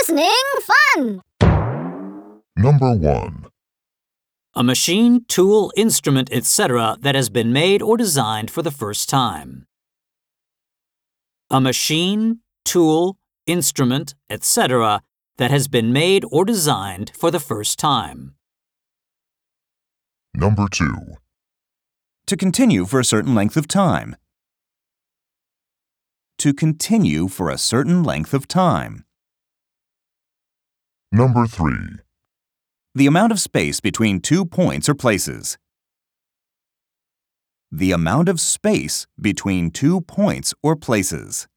Listening fun! Number 1. A machine, tool, instrument, etc. that has been made or designed for the first time. A machine, tool, instrument, etc. that has been made or designed for the first time. Number 2. To continue for a certain length of time. To continue for a certain length of time. Number 3. The amount of space between 2 points or places. The amount of space between 2 points or places.